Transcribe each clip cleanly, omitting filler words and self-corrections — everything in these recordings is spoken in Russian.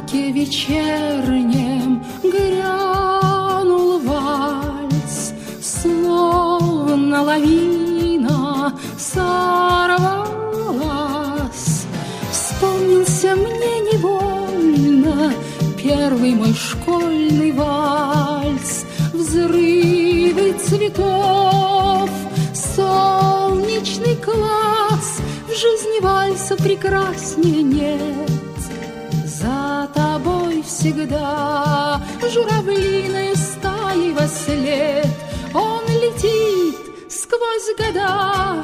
вечернем грянул вальс, словно лавина сорвалась. Вспомнился мне невольно первый мой школьный вальс, взрывы цветов, солнечный класс. В жизни вальса прекраснее нет. За тобой всегда журавлиной стаей вослед. Он летит сквозь года.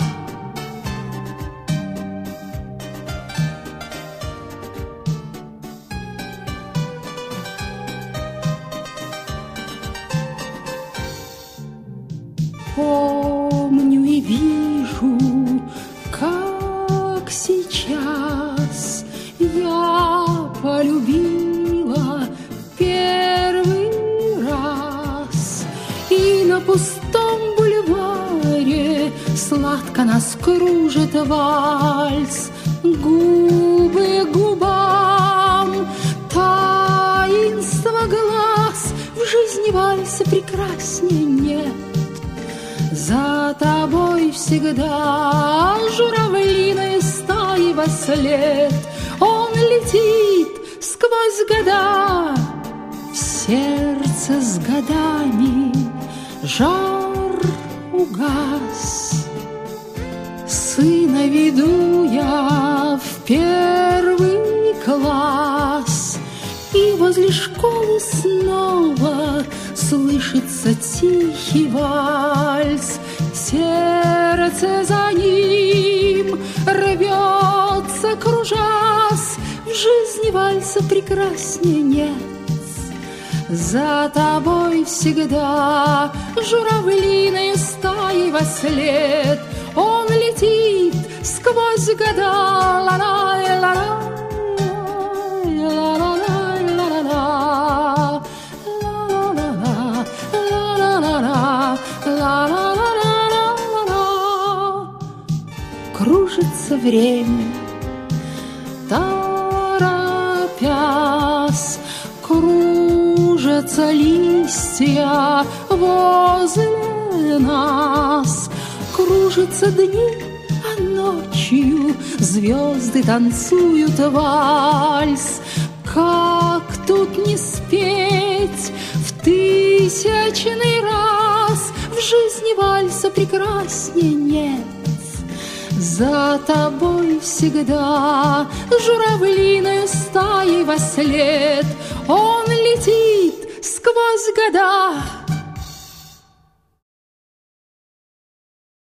Помню и вижу, как сейчас я полюбила первый раз. И на пустом бульваре сладко нас кружит вальс. Губы к губам, таинство глаз. В жизни вальса прекраснее нет. За тобой всегда журавлиной стаей вослед. Он летит сквозь года. В сердце с годами жар угас. Сына веду я в первый класс, и возле школы снова слышится тихий вальс. Сердце за ним рвется, кружась. В жизни вальса прекраснее нет. За тобой всегда журавлиной стаей вослед. Он летит сквозь года. Ла-ла-ла-ла-ла. Кружится время, торопясь, кружатся листья возле нас, кружатся дни, а ночью звезды танцуют вальс. Как тут не спеть в тысячный раз? В жизни вальса прекраснее нет. За тобой всегда журавлиной стаей вослед. Он летит сквозь года.